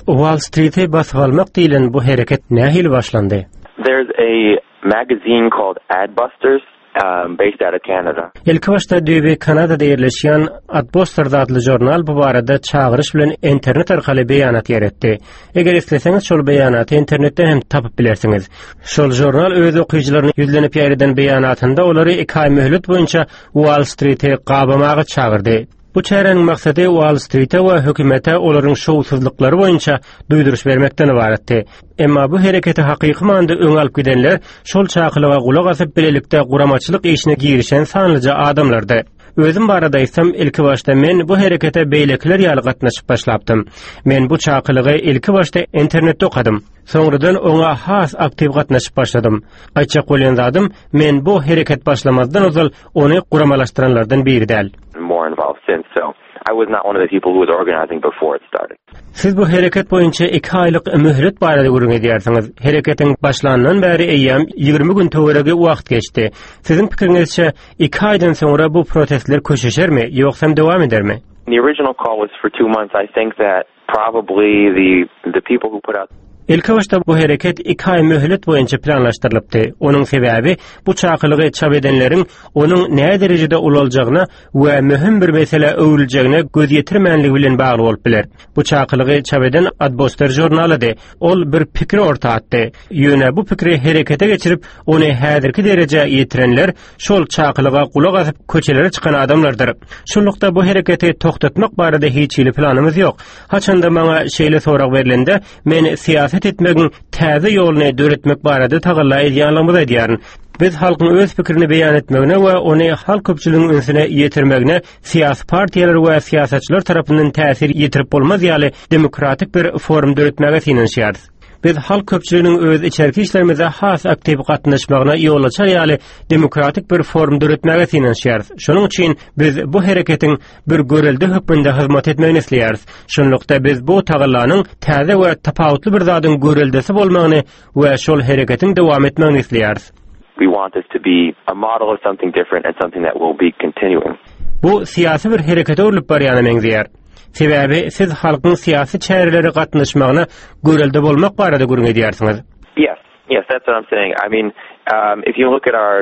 Wall Street'e basıp almak diýilen bu hereket nähili başlandy? There's a magazine called Adbusters, based out of Canada. Ilki başta düýbi Kanadada ýerleşýän Adbusters adly jurnal bu barada çağırış bilen internet arkaly beýanat ýeretdi. Eger isleseňiz şol beýanaty internetde hem tapyp bilersiňiz. Şol jurnal öz okuyjylaryny ýüzlenip ýereden beýanatynda olary 2 ay möhlet boýunça Wall Street'e gabamagy çağırdy. Bu çäreň maksady Wall Street'e we hökümete olaryň şowsuzlyklary boýunça duýduruş bermekden ibaretdi. Emma bu hereketi hakyky manada öň alyp gidenler şol çakylyga gulak asyp bilelikde guramaçylyk işine girişen sanlyca adamlardy. Özüm barada isem ilki başta men bu herekete beýlekler ýaly gatnaşyp başlapdym. Men bu çakylygy ilki başta internetde okadym. Soňradan oňa has aktiw gatnaşyp başladym. Aýtjak bolýandym, men bu hereket başlamazdan ozal ony guramalaşdyranlardan biri däl. More involved since, so I was not one of the people who was organizing before it started. Siz bu hereket boýunça 2 aýlyk möhlet barada gurun edýärsiňiz. Hereketiň başlanandan bäri eýýam 20 gün töwerege wagt geçdi. Sizin pikiriňizçe 2 aýdan soňra bu protestler köşeşermi, ýoksa dowam edermi? The original call was for 2 months. I think that probably the people who put out İlk başta bu hareket 2 ay möhlet boyunca planlaşdırılıpdy. Onun sebebi bu çakylygy çap edenlerin onun näme derejede ulaljagyna we möhüm bir mesele öwüljegine göz ýetirmänligi bilen bagly bolup biler. Bu çakylygy çap eden Adbusters jurnalydy. Ol bir pikir ortatdy. Ýöne bu pikiri herekete geçirip ony häzirki dereje ýetirenler şol çakylyga gulak asyp köçelere çykan adamlardyr. Şonlukda bu hereketi toktatmak barada hiç ýyly planymyz ýok. Haçanda maňa şeýle sorak berilende men siyasi etmegin täze ýoluny döretmek barada tagalla edýänligimizi edýärin. Biz halkyň öz pikirini beýan etmegine we ony halk köpçüliginiň öňüne ýetirmegine siýasy partiýalar we siýasatçylar tarapyndan täsir ýetirip bolmaz ýaly demokratik bir forum döretmege sinenşýär. Biz halk köpçüliginiň öz içerki işlerimize has aktiw gatnaşmagyna ýol açar ýaly demokratik bir forum döretmege sinenşýär. Şonuň üçin biz bu hereketiň bir göreldi hökmünde hyzmat etmegini isleýäris. Şonlukda biz bu tagallanyň täze we tapawutly bir zadyň göreldisi bolmagyny we şol hereketiň dowam etmegini isleýäris. We want this to be a model of something different and something that will be continuing. Bu siyasi bir herekete olup barýany meňzeýär. Sebebi siz halkyň siyasi çäreleri gatnaşmagyna görelde bolmak barada gurun edýärsiňiz. Yes, that's what I'm saying. I mean, if you look at our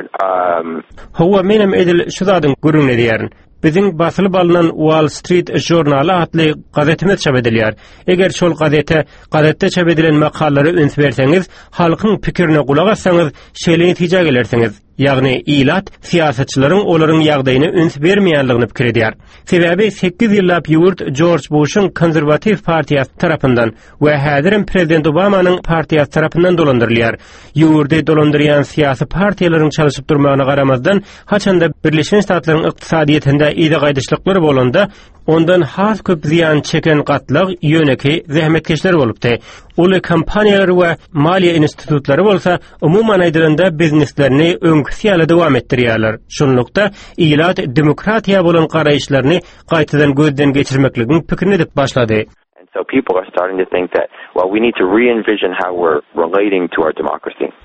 Howa menem edil şu zadyň gurun edýärin. Bizim basılıp alınan Wall Street jurnaly adly gazetimiz çap edilýär. Eger şol gazetde çap edilen makalary üns berseňiz, halkyň pikirine gulak assaňyz, şeýle netije gelersiňiz. Ýagny ilat siýasatçylaryň olaryň ýagdaýyny üns bermeýänligini pikir edýär. Sebebi 8 ýyllap ýurt George Bush'un konservativ partiýasy tarapyndan we häzirin prezident Obamanyň partiýasy tarapyndan dolandyrylýar. Ýurtdy dolandyrýan siýasy partiýalaryň çalışyp durmagyna garamazdan haçanda Birleşen Ştatlaryň ykdysadyýetinde ýa-da gaýdyşlyklary bolanda ondan has köp ziyan çeken gatlyk ýöneki zähmetkeşler bolupdy. Ulu kampaniýalar we maliýe institutlary bolsa umuman aýdylanda bizneslerini öňkü ýaly dowam etdirýärler. Şonlukda ilat demokratiýa bolan garaýşlaryny gaýtadan gözden geçirmekligini pikirini edip başlady. And so people are starting to think that, well, we need to re-envision how we're relating to our democracy.